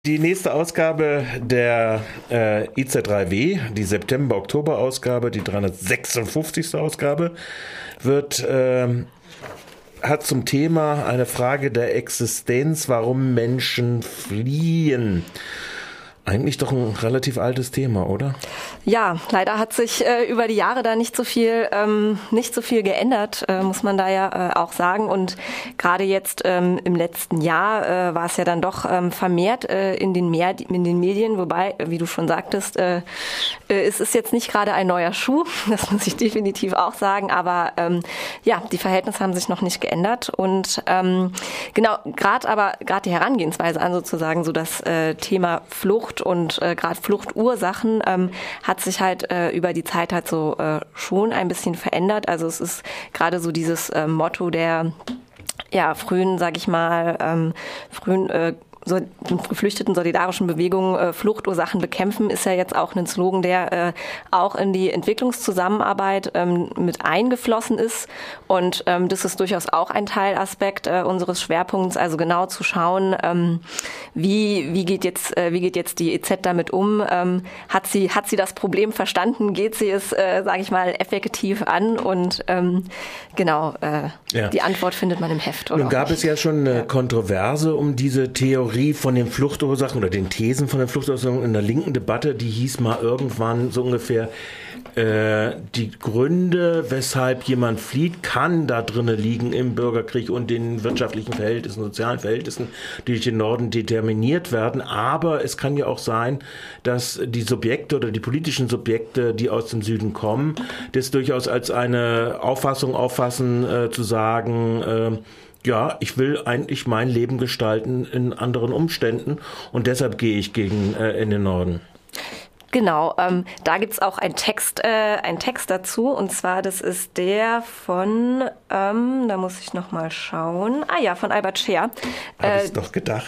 Die nächste Ausgabe der IZ3W, die September-Oktober-Ausgabe, die 356. Ausgabe, hat zum Thema eine Frage der Existenz, warum Menschen fliehen. Eigentlich doch ein relativ altes Thema, oder? Ja, leider hat sich über die Jahre da nicht so viel geändert, muss man da ja auch sagen. Und gerade jetzt im letzten Jahr war es ja dann doch vermehrt in den Medien, wobei, wie du schon sagtest, es ist jetzt nicht gerade ein neuer Schuh, das muss ich definitiv auch sagen. Aber ja, die Verhältnisse haben sich noch nicht geändert. Und genau, gerade die Herangehensweise an sozusagen so das Thema Flucht und gerade Fluchtursachen hat sich halt über die Zeit halt so schon ein bisschen verändert. Also es ist gerade so dieses Motto der frühen, sag ich mal, geflüchteten solidarischen Bewegungen Fluchtursachen bekämpfen, ist ja jetzt auch ein Slogan, der auch in die Entwicklungszusammenarbeit mit eingeflossen ist. Und das ist durchaus auch ein Teilaspekt unseres Schwerpunkts, also genau zu schauen, wie geht jetzt die EZ damit um? Hat sie das Problem verstanden? Geht sie es, sage ich mal, effektiv an? Und die Antwort findet man im Heft. Nun gab es ja schon eine Kontroverse um diese Theorie von den Fluchtursachen oder den Thesen von den Fluchtursachen in der linken Debatte, die hieß mal irgendwann so ungefähr, die Gründe, weshalb jemand flieht, kann da drinnen liegen im Bürgerkrieg und den wirtschaftlichen Verhältnissen, sozialen Verhältnissen, die durch den Norden determiniert werden. Aber es kann ja auch sein, dass die Subjekte oder die politischen Subjekte, die aus dem Süden kommen, das durchaus als eine Auffassen, zu sagen, ja, ich will eigentlich mein Leben gestalten in anderen Umständen und deshalb gehe ich in den Norden. Genau, da gibt's auch einen Text dazu, und zwar, das ist der von, da muss ich noch mal schauen, von Albert Scheer. Hab ich's doch gedacht.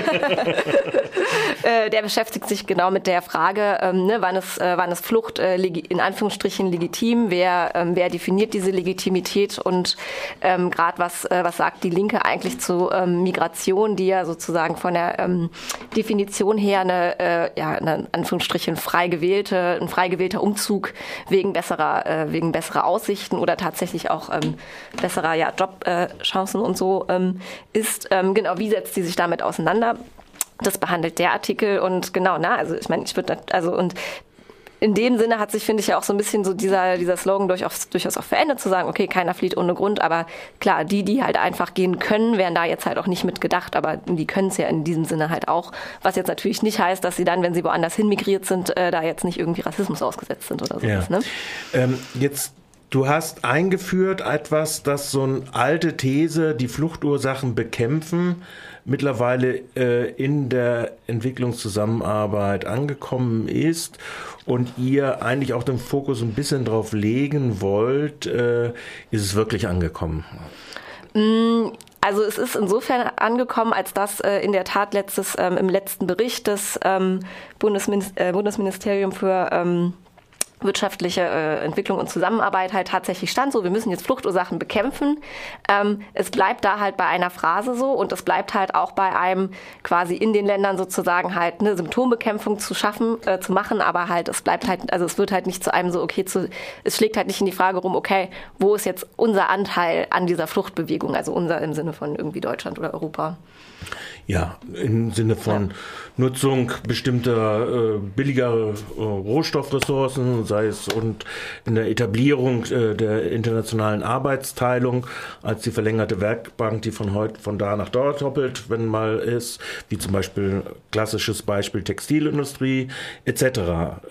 Der beschäftigt sich genau mit der Frage, wann ist Flucht in Anführungsstrichen legitim, wer definiert diese Legitimität und gerade was sagt die Linke eigentlich zu Migration, die ja sozusagen von der Definition her eine Anführungsstrichen ein frei gewählter Umzug wegen besserer Aussichten oder tatsächlich auch besserer Jobchancen und so ist. Genau, wie setzt sie sich damit auseinander? Das behandelt der Artikel und genau, also ich meine, und in dem Sinne hat sich, finde ich, ja auch so ein bisschen so dieser Slogan durchaus auch verändert, zu sagen, okay, keiner flieht ohne Grund, aber klar, die halt einfach gehen können, werden da jetzt halt auch nicht mitgedacht, aber die können es ja in diesem Sinne halt auch, was jetzt natürlich nicht heißt, dass sie dann, wenn sie woanders hin migriert sind, da jetzt nicht irgendwie Rassismus ausgesetzt sind oder sowas. Ja. Ne? Du hast eingeführt etwas, das so eine alte These, die Fluchtursachen bekämpfen, mittlerweile in der Entwicklungszusammenarbeit angekommen ist und ihr eigentlich auch den Fokus ein bisschen drauf legen wollt. Ist es wirklich angekommen? Also es ist insofern angekommen, als dass in der Tat im letzten Bericht des Bundesministerium für wirtschaftliche Entwicklung und Zusammenarbeit halt tatsächlich stand so, wir müssen jetzt Fluchtursachen bekämpfen. Es bleibt da halt bei einer Phrase so und es bleibt halt auch bei einem quasi in den Ländern sozusagen halt eine Symptombekämpfung zu machen, aber halt es bleibt halt, also es wird halt nicht zu einem so, okay, es schlägt halt nicht in die Frage rum, okay, wo ist jetzt unser Anteil an dieser Fluchtbewegung, also unser im Sinne von irgendwie Deutschland oder Europa. Ja, im Sinne von Nutzung bestimmter billiger Rohstoffressourcen, sei es und in der Etablierung der internationalen Arbeitsteilung als die verlängerte Werkbank, die von da nach dort hoppelt, wenn mal ist, wie zum Beispiel klassisches Beispiel Textilindustrie etc.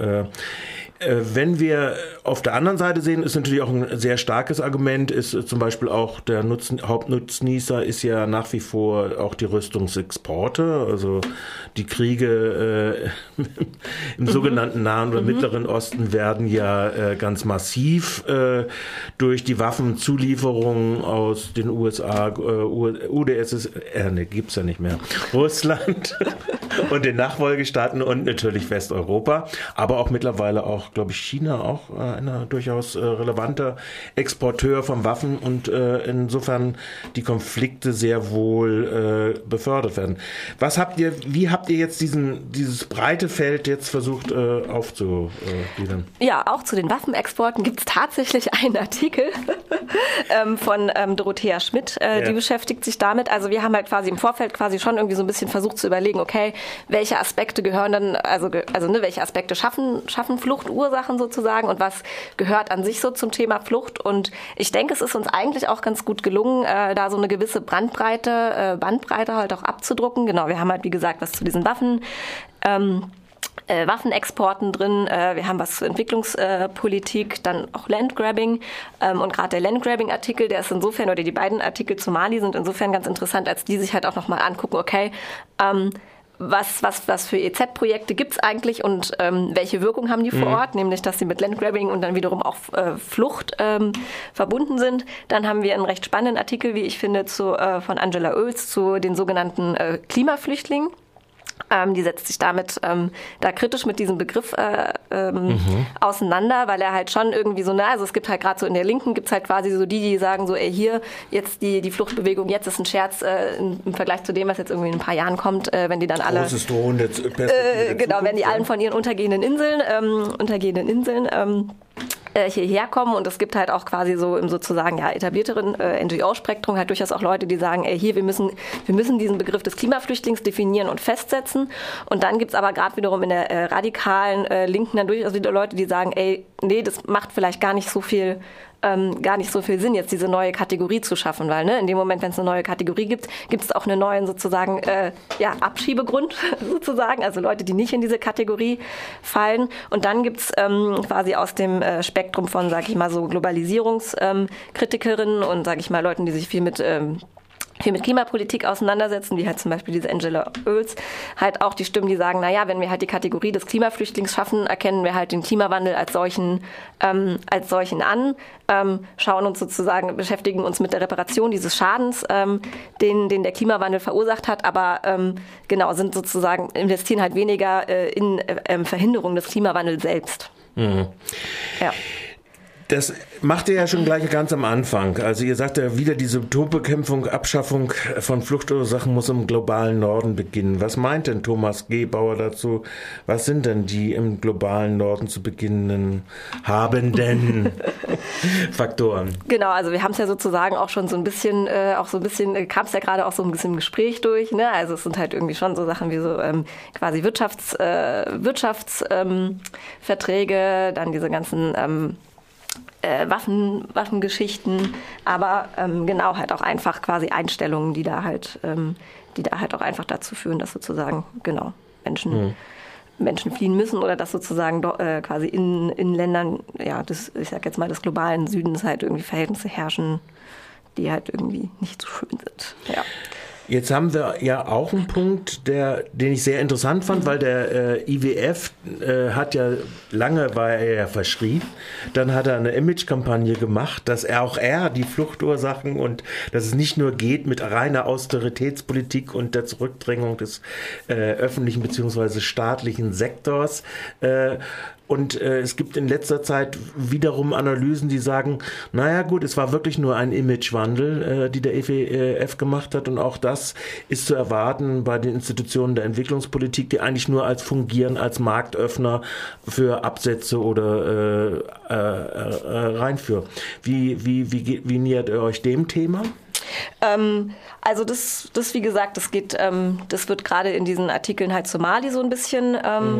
Wenn wir auf der anderen Seite sehen, ist natürlich auch ein sehr starkes Argument, ist zum Beispiel auch der Hauptnutznießer ist ja nach wie vor auch die Rüstungsexporte, also die Kriege im sogenannten Nahen oder Mittleren Osten werden ja ganz massiv durch die Waffenzulieferungen aus den USA, UdSSR, gibt's ja nicht mehr, Russland und den Nachfolgestaaten und natürlich Westeuropa, aber auch mittlerweile auch, glaube ich, China auch ein durchaus relevanter Exporteur von Waffen und insofern die Konflikte sehr wohl befördert werden. Wie habt ihr jetzt dieses breite Feld jetzt versucht aufzugliedern? Ja, auch zu den Waffenexporten gibt es tatsächlich einen Artikel von Dorothea Schmidt, die beschäftigt sich damit. Also wir haben halt quasi im Vorfeld schon irgendwie so ein bisschen versucht zu überlegen, okay, welche Aspekte gehören dann, welche Aspekte schaffen Fluchtursachen sozusagen und was gehört an sich so zum Thema Flucht. Und ich denke, es ist uns eigentlich auch ganz gut gelungen, da so eine gewisse Bandbreite halt auch abzudrucken. Genau, wir haben halt, wie gesagt, was zu diesen Waffenexporten drin, wir haben was zur Entwicklungspolitik, dann auch Landgrabbing und gerade der Landgrabbing-Artikel, der ist insofern, oder die beiden Artikel zu Mali sind insofern ganz interessant, als die sich halt auch nochmal angucken, okay, was für EZ-Projekte gibt es eigentlich und welche Wirkung haben die vor Ort, nämlich dass sie mit Landgrabbing und dann wiederum auch Flucht verbunden sind. Dann haben wir einen recht spannenden Artikel, wie ich finde, von Angela Oels zu den sogenannten Klimaflüchtlingen. Die setzt sich damit da kritisch mit diesem Begriff auseinander, weil er halt schon irgendwie so, also es gibt halt gerade so in der Linken gibt's halt quasi so die sagen so, hier, jetzt die Fluchtbewegung, jetzt ist ein Scherz im Vergleich zu dem, was jetzt irgendwie in ein paar Jahren kommt, wenn die dann alle... Großes Drohen der genau, wenn die allen von ihren untergehenden Inseln hierher kommen und es gibt halt auch quasi so im sozusagen etablierteren NGO-Spektrum halt durchaus auch Leute, die sagen, hier, wir müssen diesen Begriff des Klimaflüchtlings definieren und festsetzen. Und dann gibt's aber gerade wiederum in der radikalen Linken dann durchaus wieder Leute, die sagen, nee, das macht vielleicht gar nicht so viel Sinn, jetzt diese neue Kategorie zu schaffen, weil in dem Moment, wenn es eine neue Kategorie gibt, gibt es auch einen neuen sozusagen Abschiebegrund sozusagen, also Leute, die nicht in diese Kategorie fallen. Und dann gibt es quasi aus dem Spektrum von, sag ich mal, so Globalisierungskritikerinnen und, sag ich mal, Leuten, die sich viel mit Klimapolitik auseinandersetzen, wie halt zum Beispiel diese Angela Oels, halt auch die Stimmen, die sagen, wenn wir halt die Kategorie des Klimaflüchtlings schaffen, erkennen wir halt den Klimawandel als solchen an, schauen uns sozusagen, beschäftigen uns mit der Reparation dieses Schadens, den der Klimawandel verursacht hat, aber sind sozusagen, investieren halt weniger in Verhinderung des Klimawandels selbst. Mhm. Ja. Das macht ihr ja schon gleich ganz am Anfang. Also ihr sagt ja wieder, die Symptombekämpfung, Abschaffung von Fluchtursachen muss im globalen Norden beginnen. Was meint denn Thomas Gebauer dazu? Was sind denn die im globalen Norden zu beginnenden Faktoren? Genau, also wir haben es ja sozusagen auch schon kam es ja gerade auch so ein bisschen im Gespräch durch. Ne? Also es sind halt irgendwie schon so Sachen wie so quasi Wirtschaftsverträge, dann diese ganzen Waffengeschichten, aber halt auch einfach quasi Einstellungen, die da halt auch einfach dazu führen, dass sozusagen Menschen fliehen müssen oder dass sozusagen quasi in Ländern, ich sag jetzt mal des globalen Südens halt irgendwie Verhältnisse herrschen, die halt irgendwie nicht so schön sind. Ja. Jetzt haben wir ja auch einen Punkt, den ich sehr interessant fand, weil der IWF war er ja verschrien. Dann hat er eine Imagekampagne gemacht, dass er die Fluchtursachen und dass es nicht nur geht mit reiner Austeritätspolitik und der Zurückdrängung des öffentlichen bzw. staatlichen Sektors. Und es gibt in letzter Zeit wiederum Analysen, die sagen, es war wirklich nur ein Imagewandel, die der IWF gemacht hat. Und auch das ist zu erwarten bei den Institutionen der Entwicklungspolitik, die eigentlich nur fungieren als Marktöffner für Absätze oder Reinfuhr. Wie nähert ihr euch dem Thema? Also das wie gesagt, das wird gerade in diesen Artikeln halt zu Mali so ein bisschen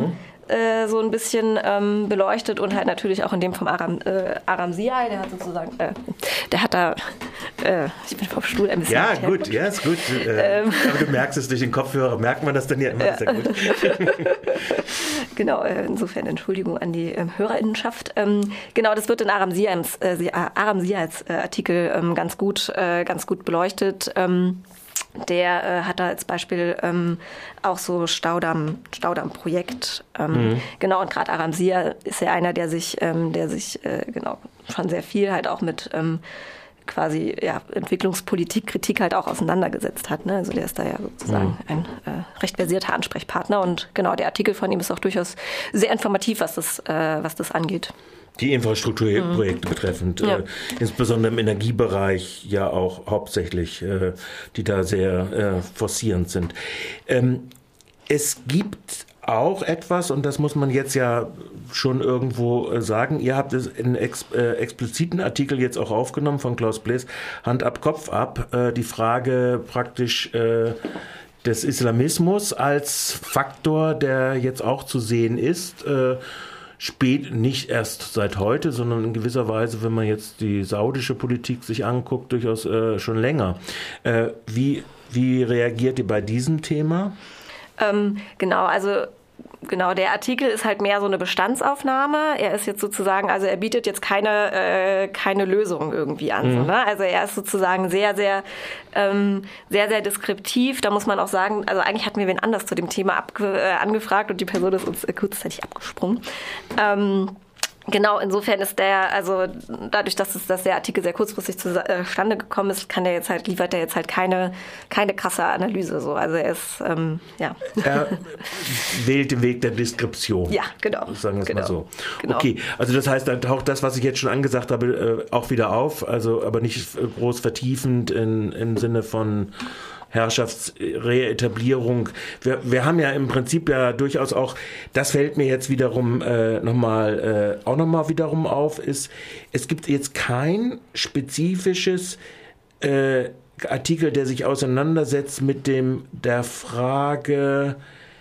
beleuchtet und halt natürlich auch in dem vom Aram Ziai, der hat sozusagen, ich bin vom Stuhl ein bisschen. Ja, gut, ja, ist gut. Aber du merkst es durch den Kopfhörer, merkt man das dann ja immer, ist ja gut. Genau, insofern Entschuldigung an die HörerInnenschaft. Das wird in Aram Ziais Artikel ganz gut beleuchtet. Der hat da als Beispiel auch so Staudamm-Projekt. Genau, und gerade Aram Ziai ist ja einer, der sich schon sehr viel halt auch mit quasi Entwicklungspolitik, Kritik halt auch auseinandergesetzt hat. Ne? Also der ist da ja sozusagen ein recht versierter Ansprechpartner und genau, der Artikel von ihm ist auch durchaus sehr informativ, was das angeht. Die Infrastrukturprojekte betreffend, insbesondere im Energiebereich ja auch hauptsächlich, die da sehr forcierend sind. Es gibt auch etwas, und das muss man jetzt ja schon irgendwo sagen, ihr habt es in expliziten Artikel jetzt auch aufgenommen von Klaus Blaise, Hand ab, Kopf ab, die Frage praktisch des Islamismus als Faktor, der jetzt auch zu sehen ist, nicht erst seit heute, sondern in gewisser Weise, wenn man jetzt die saudische Politik sich anguckt, durchaus schon länger. Wie reagiert ihr bei diesem Thema? Genau, der Artikel ist halt mehr so eine Bestandsaufnahme. Er ist jetzt sozusagen, also er bietet jetzt keine Lösung irgendwie an. So, ne? Also er ist sozusagen sehr, sehr deskriptiv. Da muss man auch sagen, also eigentlich hatten wir wen anders zu dem Thema angefragt und die Person ist uns kurzzeitig abgesprungen. Genau, insofern ist also dadurch, dass der Artikel sehr kurzfristig zustande gekommen ist, liefert er jetzt halt keine krasse Analyse. So. Also er ist, Er wählt den Weg der Deskription. Ja, genau. Sagen wir es mal so. Genau. Okay, also das heißt, dann taucht das, was ich jetzt schon angesagt habe, auch wieder auf, also aber nicht groß vertiefend im Sinne von Herrschaftsreetablierung. Wir haben ja im Prinzip ja durchaus auch, das fällt mir jetzt wiederum nochmal wiederum auf, es gibt jetzt kein spezifisches Artikel, der sich auseinandersetzt mit der Frage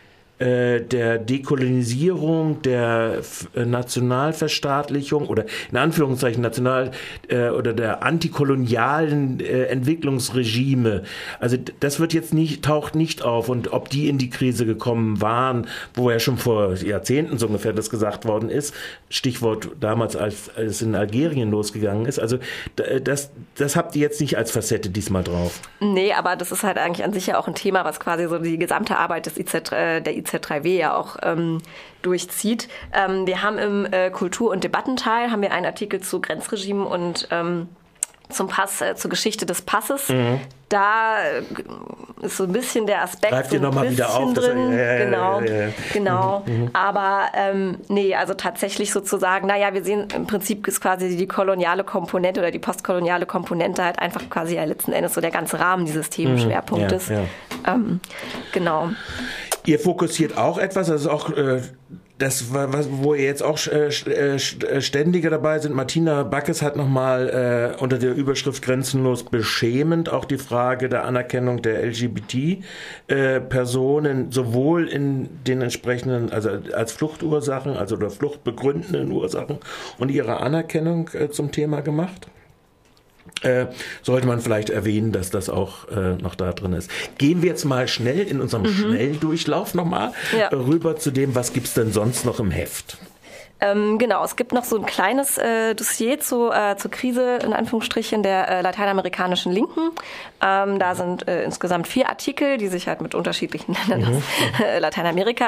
der Dekolonisierung, der Nationalverstaatlichung oder in Anführungszeichen oder der antikolonialen Entwicklungsregime. Also das wird jetzt taucht nicht auf, und ob die in die Krise gekommen waren, wo ja schon vor Jahrzehnten so ungefähr das gesagt worden ist, Stichwort damals, als es in Algerien losgegangen ist. Also das habt ihr jetzt nicht als Facette diesmal drauf. Nee, aber das ist halt eigentlich an sich ja auch ein Thema, was quasi so die gesamte Arbeit der IZ3W ja auch durchzieht. Wir haben im Kultur- und Debattenteil haben wir einen Artikel zu Grenzregimen und zum Pass, zur Geschichte des Passes. Da ist so ein bisschen der Aspekt greift ihr nochmal wieder auf drin. Genau. Aber nee, also tatsächlich sozusagen, wir sehen im Prinzip ist quasi die koloniale Komponente oder die postkoloniale Komponente halt einfach quasi letzten Endes so der ganze Rahmen dieses Themenschwerpunktes. Genau. Ihr fokussiert auch etwas, das ist auch wo ihr jetzt auch ständiger dabei sind. Martina Backes hat nochmal unter der Überschrift Grenzenlos beschämend auch die Frage der Anerkennung der LGBT-Personen sowohl in den entsprechenden, also als Fluchtursachen, also oder fluchtbegründenden Ursachen und ihre Anerkennung zum Thema gemacht. Sollte man vielleicht erwähnen, dass das auch noch da drin ist. Gehen wir jetzt mal schnell in unserem Schnelldurchlauf nochmal rüber zu dem, was gibt's denn sonst noch im Heft? Genau, es gibt noch so ein kleines Dossier zur Krise, in Anführungsstrichen, der lateinamerikanischen Linken. Da sind insgesamt 4 Artikel, die sich halt mit unterschiedlichen Ländern aus Lateinamerika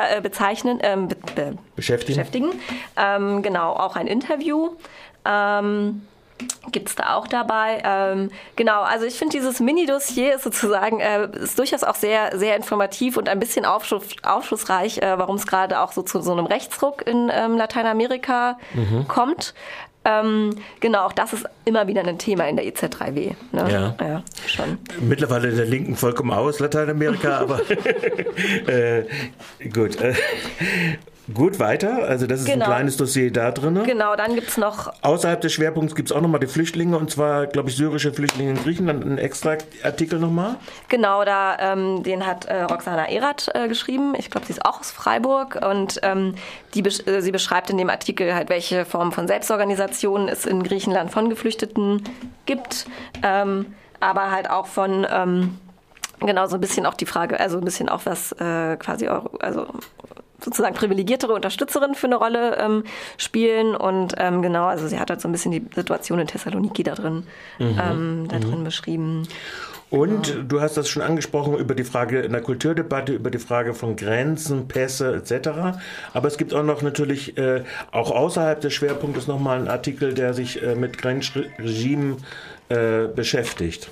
beschäftigen. Genau, auch ein Interview. Gibt's da auch dabei. Genau, also ich finde, dieses Mini-Dossier ist sozusagen ist durchaus auch sehr, sehr informativ und ein bisschen aufschlussreich, warum es gerade auch so zu so einem Rechtsruck in Lateinamerika kommt. Genau, auch das ist immer wieder ein Thema in der IZ3W. Ne? Ja, schon. Mittlerweile in der Linken vollkommen aus, Lateinamerika, aber gut. Gut, weiter. Also das ist ein kleines Dossier da drin. Genau, dann gibt es noch... Außerhalb des Schwerpunkts gibt es auch nochmal die Flüchtlinge, und zwar, glaube ich, syrische Flüchtlinge in Griechenland, einen extra Artikel nochmal. Genau, den hat Roxana Erath geschrieben. Ich glaube, sie ist auch aus Freiburg. Und sie beschreibt in dem Artikel halt, welche Formen von Selbstorganisationen es in Griechenland von Geflüchteten gibt. Aber halt auch von... genau, so ein bisschen auch die Frage, also ein bisschen auch was quasi... sozusagen privilegiertere Unterstützerinnen für eine Rolle spielen, und genau, also sie hat halt so ein bisschen die Situation in Thessaloniki da drin beschrieben. Und du hast das schon angesprochen über die Frage in der Kulturdebatte, über die Frage von Grenzen, Pässe etc. Aber es gibt auch noch natürlich, auch außerhalb des Schwerpunktes nochmal einen Artikel, der sich mit Grenzregimen beschäftigt?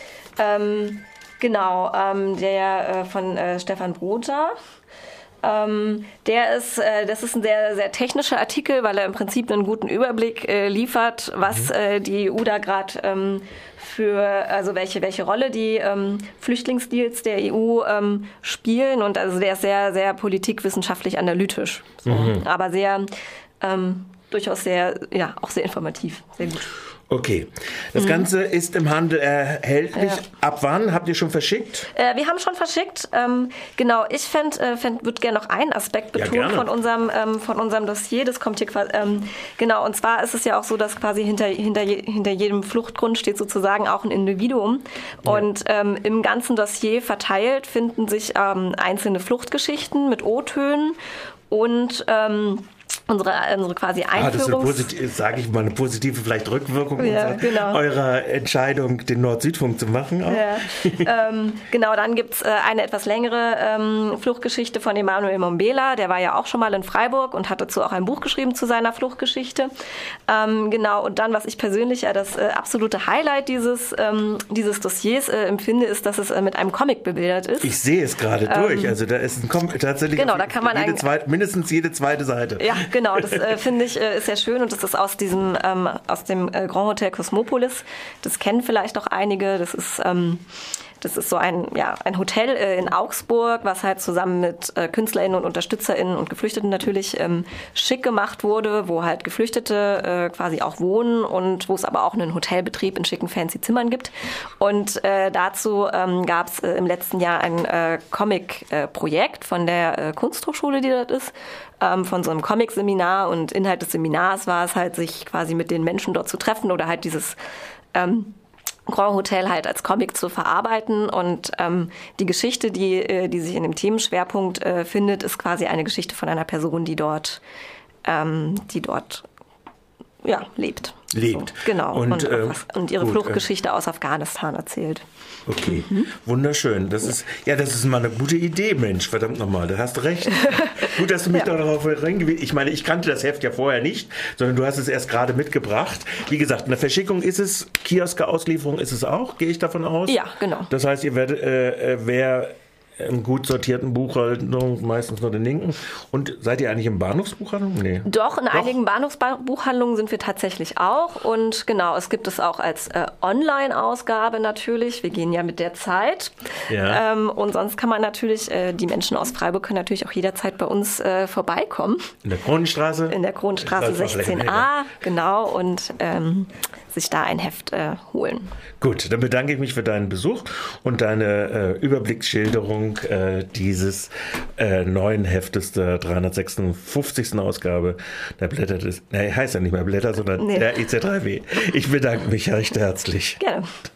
Genau, der von Stefan Broter. Das ist ein sehr, sehr technischer Artikel, weil er im Prinzip einen guten Überblick liefert, was die EU da gerade also welche Rolle die Flüchtlingsdeals der EU spielen. Und also der ist sehr, sehr politikwissenschaftlich analytisch. So. Aber sehr, durchaus sehr, ja, auch sehr informativ, sehr gut. Okay. Das Ganze ist im Handel erhältlich. Ja. Ab wann? Habt ihr schon verschickt? Wir haben schon verschickt. Genau, ich würde gerne noch einen Aspekt betonen von unserem Dossier. Das kommt hier quasi, genau, und zwar ist es ja auch so, dass quasi hinter jedem Fluchtgrund steht sozusagen auch ein Individuum. Ja. Und im ganzen Dossier verteilt finden sich einzelne Fluchtgeschichten mit O-Tönen und unsere quasi Einführung. Das ist sage ich mal, eine positive vielleicht Rückwirkung eurer Entscheidung, den Nord-Süd-Funk zu machen. Auch. Ja. Genau, dann gibt es eine etwas längere Fluchtgeschichte von Emanuel Mombela. Der war ja auch schon mal in Freiburg und hat dazu auch ein Buch geschrieben zu seiner Fluchtgeschichte. Genau, und dann, was ich persönlich ja das absolute Highlight dieses Dossiers empfinde, ist, dass es mit einem Comic bebildert ist. Ich sehe es gerade durch. Also da ist tatsächlich genau, da kann man mindestens jede zweite Seite. Ja, genau, das finde ich ist sehr schön und das ist aus dem Grand Hotel Cosmopolis. Das kennen vielleicht auch einige. Das ist so ein Hotel in Augsburg, was halt zusammen mit KünstlerInnen und UnterstützerInnen und Geflüchteten natürlich schick gemacht wurde, wo halt Geflüchtete quasi auch wohnen und wo es aber auch einen Hotelbetrieb in schicken fancy Zimmern gibt. Und dazu gab es im letzten Jahr ein Comic-Projekt von der Kunsthochschule, die dort ist, von so einem Comic-Seminar, und Inhalt des Seminars war es halt, sich quasi mit den Menschen dort zu treffen oder halt dieses Grand Hotel halt als Comic zu verarbeiten. Und die Geschichte, die sich in dem Themenschwerpunkt findet, ist quasi eine Geschichte von einer Person, die dort lebt. So, genau. Und ihre Fluchtgeschichte aus Afghanistan erzählt. Okay, wunderschön. Das ist mal eine gute Idee, Mensch. Verdammt nochmal, da hast du recht. Gut, dass du mich darauf reingewiesen. Ich meine, ich kannte das Heft ja vorher nicht, sondern du hast es erst gerade mitgebracht. Wie gesagt, eine Verschickung ist es, Kioske-Auslieferung ist es auch, gehe ich davon aus? Ja, genau. Das heißt, ihr werdet, wer im gut sortierten Buchhandlung, meistens nur den linken. Und seid ihr eigentlich im Bahnhofsbuchhandlung? Nee. Doch, in einigen Bahnhofsbuchhandlungen sind wir tatsächlich auch. Und genau, es gibt es auch als Online-Ausgabe natürlich. Wir gehen ja mit der Zeit. Ja. Und sonst kann man natürlich, die Menschen aus Freiburg können natürlich auch jederzeit bei uns vorbeikommen. In der Kronenstraße? In der Kronenstraße 16a, genau. Und sich da ein Heft holen. Gut, dann bedanke ich mich für deinen Besuch und deine Überblicksschilderung dieses neuen Heftes der 356. Ausgabe der Blätter heißt ja nicht mehr Blätter, sondern der EZ3W. Ich bedanke mich recht herzlich. Gerne.